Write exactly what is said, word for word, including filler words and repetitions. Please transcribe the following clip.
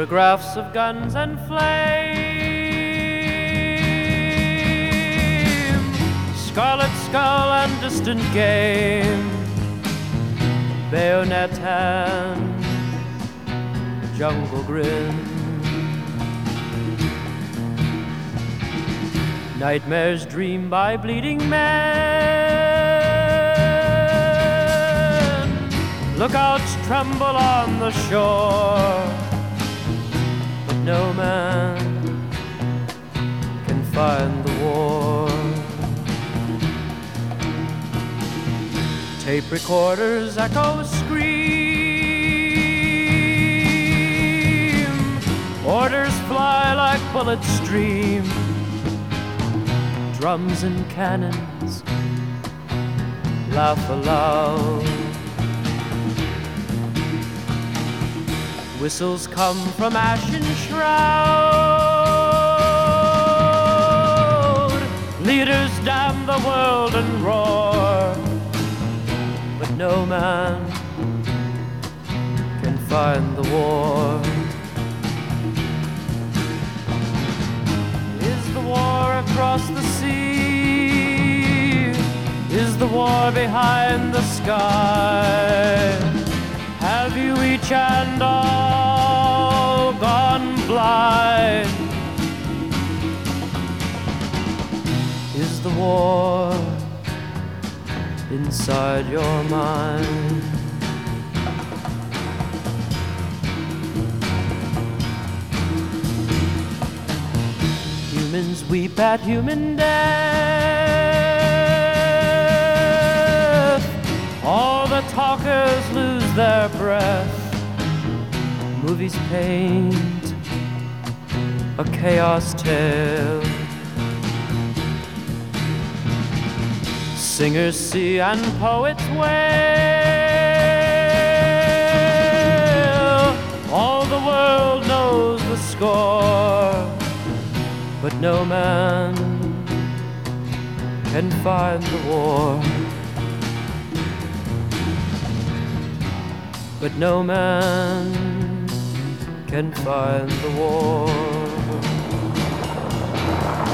photographs of guns and flame, scarlet skull and distant game, bayonet hand, jungle grin. Nightmares dreamed by bleeding men, lookouts tremble on the shore, but no man can find the war. Tape recorders echo scream, orders fly like bullets stream, drums and cannons laugh aloud. Whistles come from ashen shroud. Leaders damn the world and roar, but no man can find the war. Is the war across the sea? Is the war behind the sky? Have you each and all gone blind? Is the war inside your mind? Humans weep at human death. All the talkers lose their breath. Movies paint a chaos tale. Singers see and poets wail. All the world knows the score, but no man can find the war. But no man can find the war.